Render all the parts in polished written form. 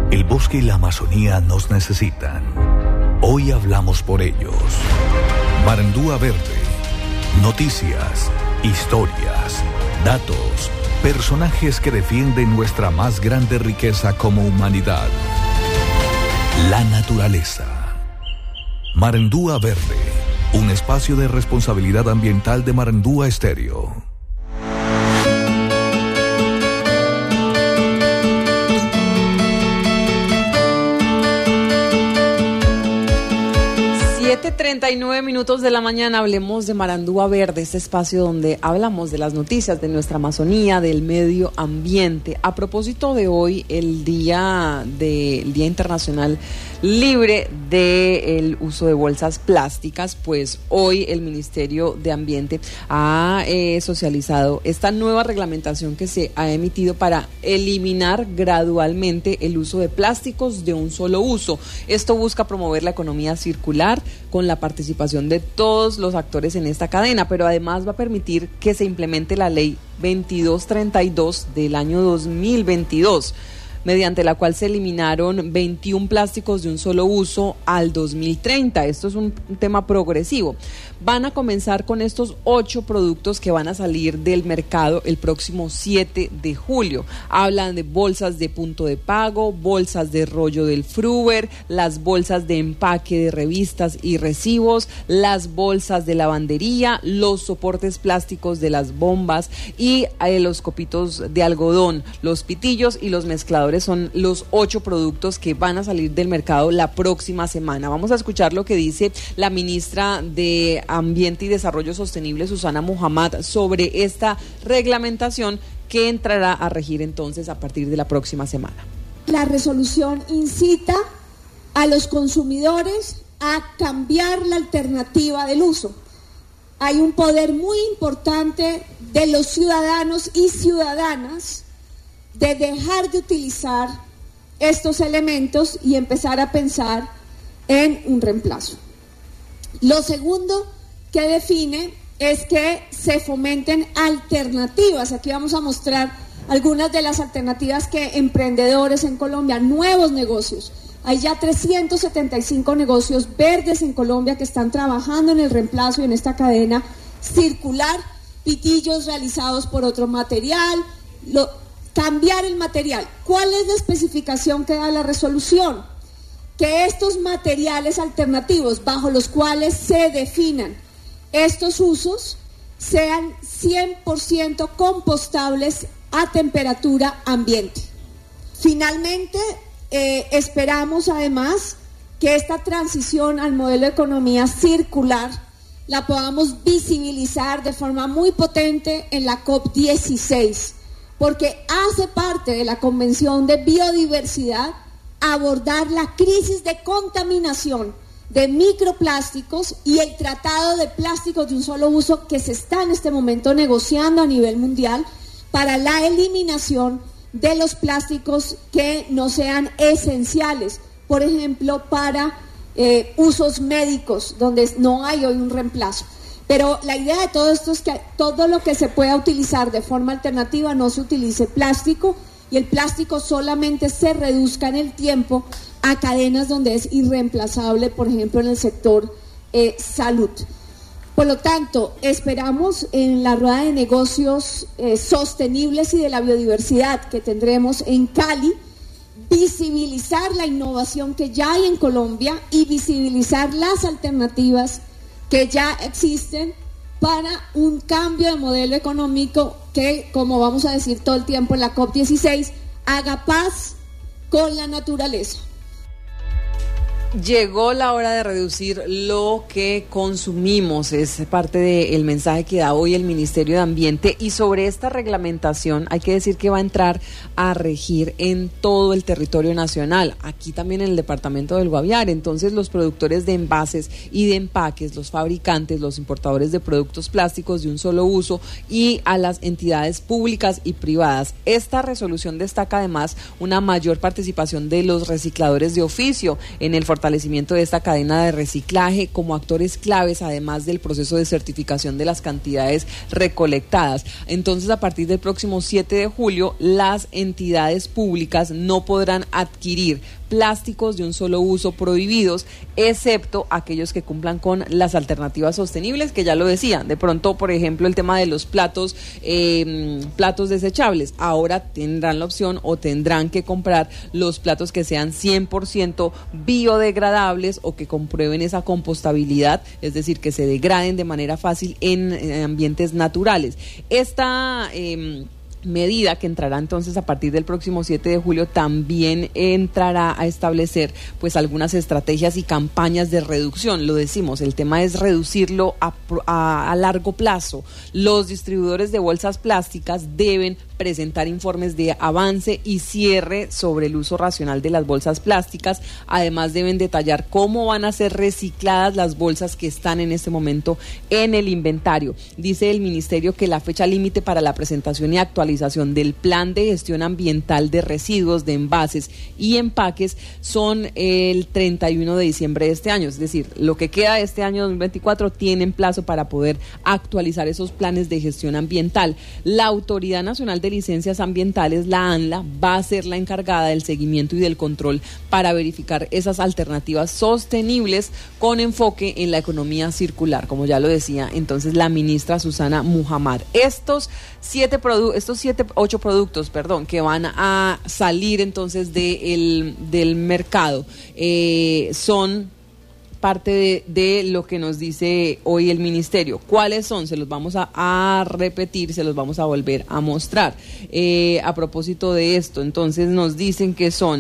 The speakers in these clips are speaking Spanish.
El bosque y la Amazonía nos necesitan. Hoy hablamos por ellos. Marandúa Verde. Noticias, historias, datos, personajes que defienden nuestra más grande riqueza como humanidad. La naturaleza. Marandúa Verde. Un espacio de responsabilidad ambiental de Marandúa Estéreo. 7:39 minutos de la mañana, hablemos de Marandúa Verde, este espacio donde hablamos de las noticias de nuestra Amazonía, del medio ambiente. A propósito de hoy, el Día Internacional Libre del Uso de Bolsas Plásticas, pues hoy el Ministerio de Ambiente ha socializado esta nueva reglamentación que se ha emitido para eliminar gradualmente el uso de plásticos de un solo uso. Esto busca promover la economía circular con la participación de todos los actores en esta cadena, pero además va a permitir que se implemente la ley 2232 del año 2022, mediante la cual se eliminaron 21 plásticos de un solo uso al 2030. Esto es un tema progresivo. Van a comenzar con estos 8 productos que van a salir del mercado el próximo 7 de julio. Hablan de bolsas de punto de pago, bolsas de rollo del Fruber, las bolsas de empaque de revistas y recibos, las bolsas de lavandería, los soportes plásticos de las bombas y los copitos de algodón, los pitillos y los mezcladores. Son los 8 productos que van a salir del mercado la próxima semana. Vamos a escuchar lo que dice la ministra de Ambiente y Desarrollo Sostenible, Susana Muhammad, sobre esta reglamentación que entrará a regir entonces a partir de la próxima semana. La resolución incita a los consumidores a cambiar la alternativa del uso. Hay un poder muy importante de los ciudadanos y ciudadanas de dejar de utilizar estos elementos y empezar a pensar en un reemplazo. Lo segundo que define es que se fomenten alternativas. Aquí vamos a mostrar algunas de las alternativas que emprendedores en Colombia, nuevos negocios. Hay ya 375 negocios verdes en Colombia que están trabajando en el reemplazo y en esta cadena circular, pitillos realizados por otro material, cambiar el material. ¿Cuál es la especificación que da la resolución? Que estos materiales alternativos bajo los cuales se definan estos usos sean 100% compostables a temperatura ambiente. Finalmente, esperamos además que esta transición al modelo de economía circular la podamos visibilizar de forma muy potente en la COP16, porque hace parte de la Convención de Biodiversidad abordar la crisis de contaminación de microplásticos y el tratado de plásticos de un solo uso que se está en este momento negociando a nivel mundial para la eliminación de los plásticos que no sean esenciales, por ejemplo, para usos médicos, donde no hay hoy un reemplazo. Pero la idea de todo esto es que todo lo que se pueda utilizar de forma alternativa no se utilice plástico, y el plástico solamente se reduzca en el tiempo a cadenas donde es irreemplazable, por ejemplo en el sector salud. Por lo tanto, esperamos en la rueda de negocios sostenibles y de la biodiversidad que tendremos en Cali, visibilizar la innovación que ya hay en Colombia y visibilizar las alternativas que ya existen para un cambio de modelo económico que, como vamos a decir todo el tiempo en la COP16, haga paz con la naturaleza. Llegó la hora de reducir lo que consumimos, es parte del mensaje que da hoy el Ministerio de Ambiente, y sobre esta reglamentación hay que decir que va a entrar a regir en todo el territorio nacional, aquí también en el departamento del Guaviare. Entonces los productores de envases y de empaques, los fabricantes, los importadores de productos plásticos de un solo uso y a las entidades públicas y privadas. Esta resolución destaca además una mayor participación de los recicladores de oficio en el fortalecimiento fortalecimiento de esta cadena de reciclaje como actores claves, además del proceso de certificación de las cantidades recolectadas. Entonces, a partir del próximo 7 de julio, las entidades públicas no podrán adquirir plásticos de un solo uso prohibidos, excepto aquellos que cumplan con las alternativas sostenibles, que ya lo decía. De pronto, por ejemplo, el tema de los platos desechables. Ahora tendrán la opción o tendrán que comprar los platos que sean 100% biodegradables o que comprueben esa compostabilidad, es decir, que se degraden de manera fácil en ambientes naturales. Esta medida que entrará entonces a partir del próximo 7 de julio también entrará a establecer pues algunas estrategias y campañas de reducción. Lo decimos, el tema es reducirlo a largo plazo. Los distribuidores de bolsas plásticas deben presentar informes de avance y cierre sobre el uso racional de las bolsas plásticas. Además, deben detallar cómo van a ser recicladas las bolsas que están en este momento en el inventario. Dice el ministerio que la fecha límite para la presentación y actualización del plan de gestión ambiental de residuos, de envases y empaques son el 31 de diciembre de este año. Es decir, lo que queda de este año 2024 tienen plazo para poder actualizar esos planes de gestión ambiental. La Autoridad Nacional de Licencias Ambientales, la ANLA, va a ser la encargada del seguimiento y del control para verificar esas alternativas sostenibles con enfoque en la economía circular, como ya lo decía entonces la ministra Susana Muhammad. Estos 8 productos que van a salir entonces del mercado son parte de lo que nos dice hoy el ministerio. ¿Cuáles son? Se los vamos a repetir, se los vamos a volver a mostrar. A propósito de esto, entonces nos dicen que son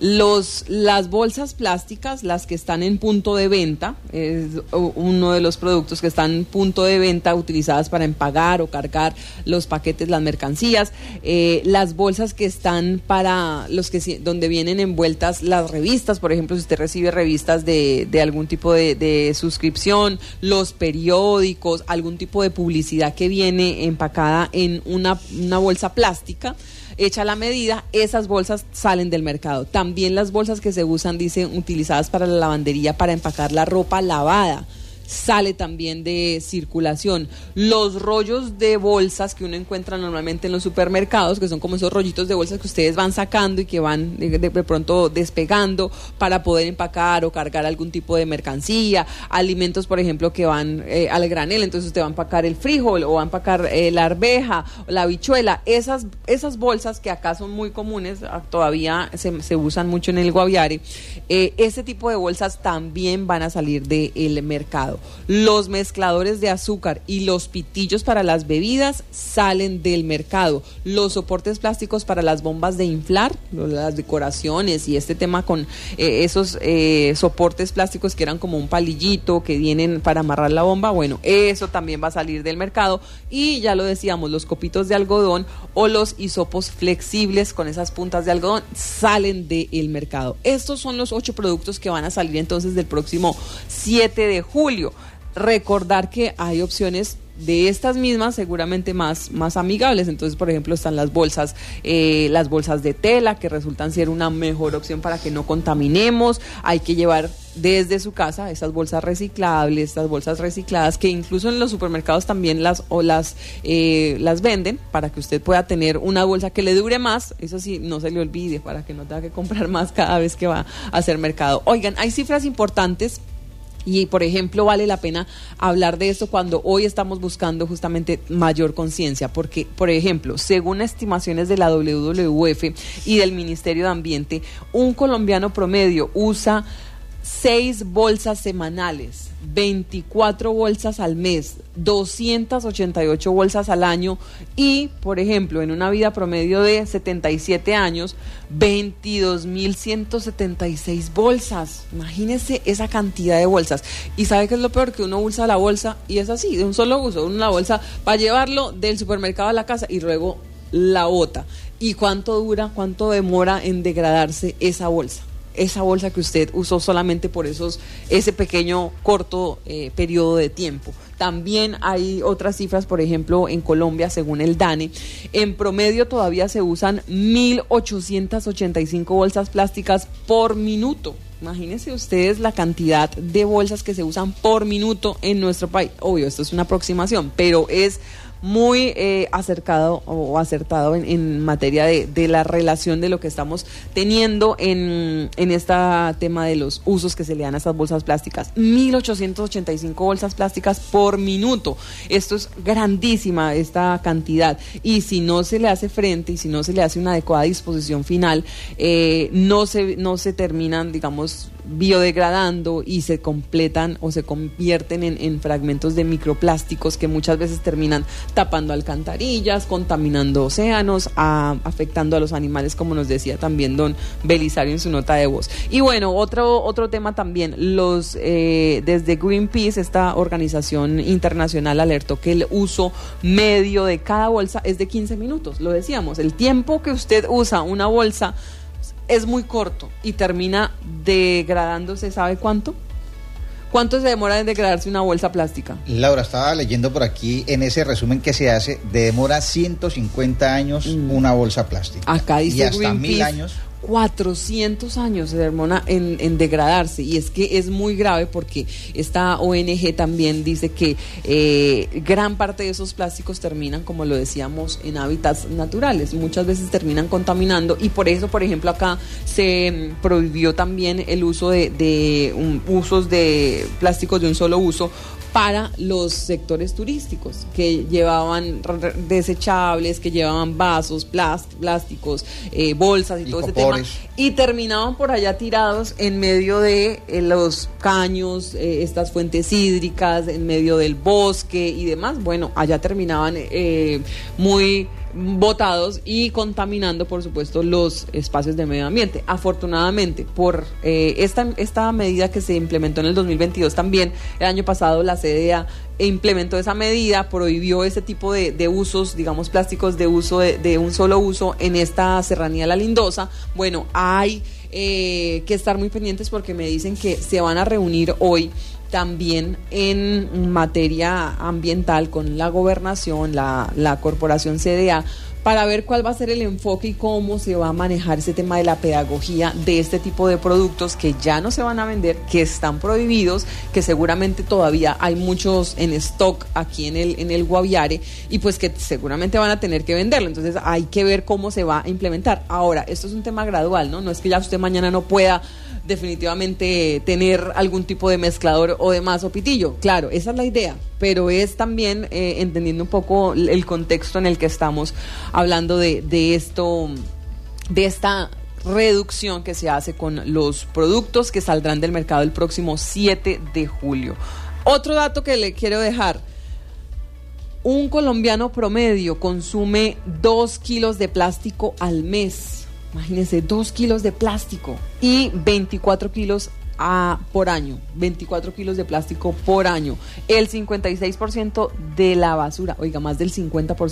las bolsas plásticas, las que están en punto de venta, es uno de los productos que están en punto de venta, utilizadas para empacar o cargar los paquetes, las mercancías, las bolsas que están para donde vienen envueltas las revistas, por ejemplo, si usted recibe revistas de algún tipo de suscripción, los periódicos, algún tipo de publicidad que viene empacada en una bolsa plástica, hecha la medida, esas bolsas salen del mercado. También las bolsas que se usan, dicen, utilizadas para la lavandería, para empacar la ropa lavada, sale también de circulación. Los rollos de bolsas que uno encuentra normalmente en los supermercados, que son como esos rollitos de bolsas que ustedes van sacando y que van de pronto despegando para poder empacar o cargar algún tipo de mercancía, alimentos, por ejemplo, que van al granel, entonces usted va a empacar el frijol o va a empacar la arveja o la habichuela. Esas bolsas que acá son muy comunes, todavía se usan mucho en el Guaviare, ese tipo de bolsas también van a salir del mercado. Los mezcladores de azúcar y los pitillos para las bebidas salen del mercado. Los soportes plásticos para las bombas de inflar, las decoraciones y este tema con esos soportes plásticos que eran como un palillito que vienen para amarrar la bomba, bueno, eso también va a salir del mercado. Y ya lo decíamos, los copitos de algodón o los hisopos flexibles con esas puntas de algodón salen del mercado. Estos son los 8 productos que van a salir entonces del próximo 7 de julio. Recordar que hay opciones de estas mismas seguramente más amigables. Entonces, por ejemplo, están las bolsas de tela, que resultan ser una mejor opción para que no contaminemos. Hay que llevar desde su casa estas bolsas reciclables, estas bolsas recicladas, que incluso en los supermercados también las venden, para que usted pueda tener una bolsa que le dure más. Eso sí, no se le olvide, para que no tenga que comprar más cada vez que va a hacer mercado. Oigan, hay cifras importantes. Y, por ejemplo, vale la pena hablar de esto cuando hoy estamos buscando justamente mayor conciencia, porque, por ejemplo, según estimaciones de la WWF y del Ministerio de Ambiente, un colombiano promedio usa 6 bolsas semanales, 24 bolsas al mes, 288 bolsas al año y, por ejemplo, en una vida promedio de 77 años, 22.176 bolsas. Imagínese esa cantidad de bolsas. ¿Y sabe qué es lo peor? Que uno usa la bolsa y es así, de un solo uso, una bolsa para llevarlo del supermercado a la casa y luego la bota. ¿Y cuánto demora en degradarse esa bolsa? Esa bolsa que usted usó solamente por ese pequeño corto periodo de tiempo. También hay otras cifras, por ejemplo, en Colombia, según el DANE, en promedio todavía se usan 1.885 bolsas plásticas por minuto. Imagínense ustedes la cantidad de bolsas que se usan por minuto en nuestro país. Obvio, esto es una aproximación, pero es muy acertado en materia de la relación de lo que estamos teniendo en este tema de los usos que se le dan a estas bolsas plásticas. 1.885 bolsas plásticas por minuto. Esto es grandísima, esta cantidad. Y si no se le hace frente y si no se le hace una adecuada disposición final, no se terminan, digamos, biodegradando y se completan o se convierten en fragmentos de microplásticos que muchas veces terminan tapando alcantarillas, contaminando océanos, afectando a los animales, como nos decía también don Belisario en su nota de voz. Y bueno, otro tema también, desde Greenpeace, esta organización internacional, alertó que el uso medio de cada bolsa es de 15 minutos, lo decíamos, el tiempo que usted usa una bolsa es muy corto y termina degradándose, ¿sabe cuánto? ¿Cuánto se demora en degradarse una bolsa plástica? Laura, estaba leyendo por aquí en ese resumen que se hace, demora 150 años una bolsa plástica. Acá dice y hasta Greenpeace, 1000 años. 400 años se demora en degradarse, y es que es muy grave porque esta ONG también dice que gran parte de esos plásticos terminan, como lo decíamos, en hábitats naturales, muchas veces terminan contaminando, y por eso, por ejemplo, acá se prohibió también el uso de usos de plásticos de un solo uso para los sectores turísticos que llevaban desechables, que llevaban vasos, plásticos, bolsas y todo ese tema, y terminaban por allá tirados en medio de los caños, estas fuentes hídricas, en medio del bosque y demás. Bueno, allá terminaban muy botados y contaminando, por supuesto, los espacios de medio ambiente. Afortunadamente, por esta medida que se implementó en el 2022 también, el año pasado la CDA implementó esa medida, prohibió ese tipo de usos, digamos, plásticos de uso de un solo uso en esta serranía de La Lindosa. Bueno, hay que estar muy pendientes porque me dicen que se van a reunir hoy también en materia ambiental con la gobernación, la corporación CDA, para ver cuál va a ser el enfoque y cómo se va a manejar ese tema de la pedagogía de este tipo de productos que ya no se van a vender, que están prohibidos, que seguramente todavía hay muchos en stock aquí en el Guaviare, y pues que seguramente van a tener que venderlo. Entonces hay que ver cómo se va a implementar. Ahora, esto es un tema gradual, ¿no? No es que ya usted mañana no pueda definitivamente tener algún tipo de mezclador o demás o pitillo. Claro, esa es la idea, pero es también entendiendo un poco el contexto en el que estamos hablando de esto, de esta reducción que se hace con los productos que saldrán del mercado el próximo 7 de julio. Otro dato que le quiero dejar: un colombiano promedio consume 2 kilos de plástico al mes. Imagínense, 2 kilos de plástico y 24 kilos por año, 24 kilos de plástico por año. El 56% de la basura, oiga, más del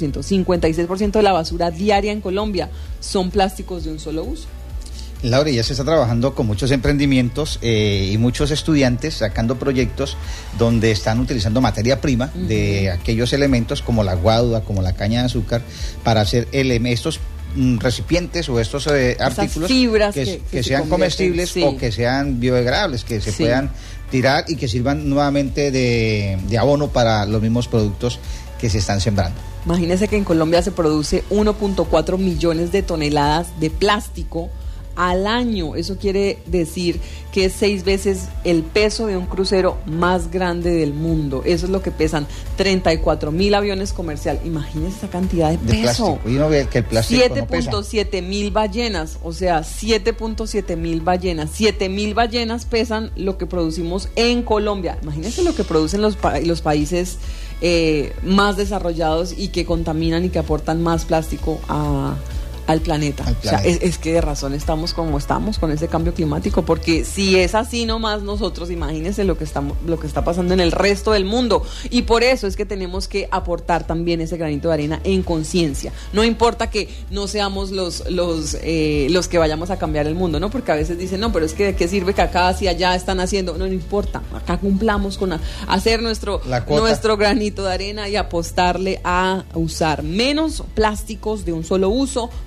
56% de la basura diaria en Colombia son plásticos de un solo uso. Laura, ya se está trabajando con muchos emprendimientos y muchos estudiantes sacando proyectos donde están utilizando materia prima de aquellos elementos como la guadua, como la caña de azúcar, para hacer estos recipientes o estos artículos fibras que sean comestibles, sí, o que sean biodegradables, que se puedan tirar y que sirvan nuevamente de abono para los mismos productos que se están sembrando. Imagínense que en Colombia se produce 1.4 millones de toneladas de plástico al año. Eso quiere decir que es 6 veces el peso de un crucero más grande del mundo. Eso es lo que pesan 34,000 aviones comerciales. Imagínense esa cantidad de peso. Plástico. Y uno ve que el plástico 7.7 mil ballenas, o sea, 7.7 mil ballenas. 7,000 ballenas pesan lo que producimos en Colombia. Imagínense lo que producen los países más desarrollados y que contaminan y que aportan más plástico al planeta. O sea, es que de razón estamos como estamos con ese cambio climático, porque si es así nomás nosotros, imagínense lo que está pasando en el resto del mundo, y por eso es que tenemos que aportar también ese granito de arena en conciencia. No importa que no seamos los que vayamos a cambiar el mundo, ¿no? Porque a veces dicen, no, pero es que ¿de qué sirve que acá si allá están haciendo? No importa, acá cumplamos con hacer nuestro granito de arena y apostarle a usar menos plásticos de un solo uso,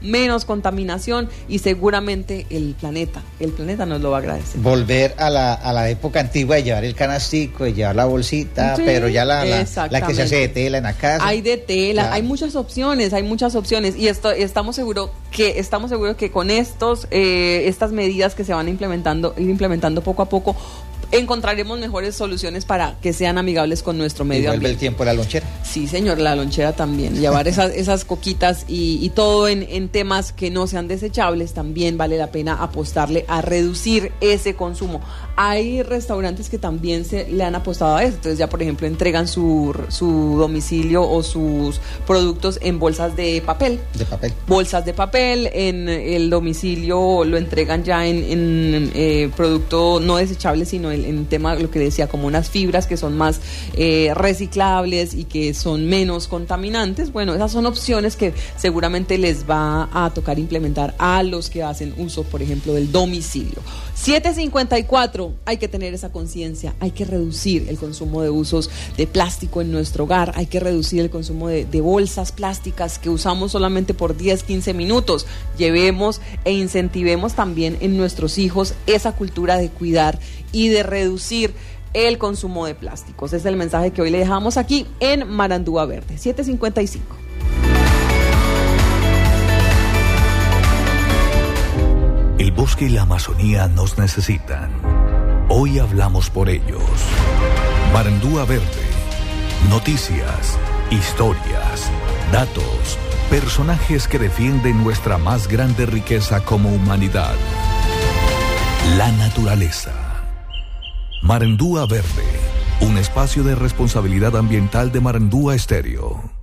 menos contaminación y seguramente el planeta nos lo va a agradecer. Volver a la época antigua de llevar el canastico, de llevar la bolsita, sí, pero ya la que se hace de tela en la casa. Hay de tela, claro. Hay muchas opciones y estamos seguros que con estas medidas que se van ir implementando poco a poco, encontraremos mejores soluciones para que sean amigables con nuestro medio ambiente. ¿Vuelve el tiempo de la lonchera? Sí, señor, la lonchera también. Llevar esas coquitas y todo en temas que no sean desechables, también vale la pena apostarle a reducir ese consumo. Hay restaurantes que también le han apostado a eso. Entonces ya, por ejemplo, entregan su domicilio o sus productos en bolsas de papel. Bolsas de papel, en el domicilio lo entregan ya en producto no desechable, sino en tema, lo que decía, como unas fibras que son más reciclables y que son menos contaminantes. Bueno, esas son opciones que seguramente les va a tocar implementar a los que hacen uso, por ejemplo, del domicilio. 7:54, hay que tener esa conciencia, hay que reducir el consumo de usos de plástico en nuestro hogar, hay que reducir el consumo de bolsas plásticas que usamos solamente por 10-15 minutos. Llevemos e incentivemos también en nuestros hijos esa cultura de cuidar y de reducir el consumo de plásticos. Es el mensaje que hoy le dejamos aquí en Marandúa Verde. 7:55. El bosque y la Amazonía nos necesitan. Hoy hablamos por ellos. Marandúa Verde. Noticias, historias, datos, personajes que defienden nuestra más grande riqueza como humanidad: la naturaleza. Marandúa Verde, un espacio de responsabilidad ambiental de Marandúa Estéreo.